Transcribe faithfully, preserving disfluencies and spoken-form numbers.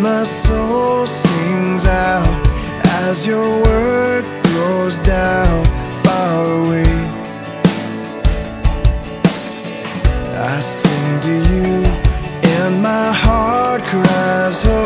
my soul sings out as your word throws down far away. I sing to you and my heart cries, oh.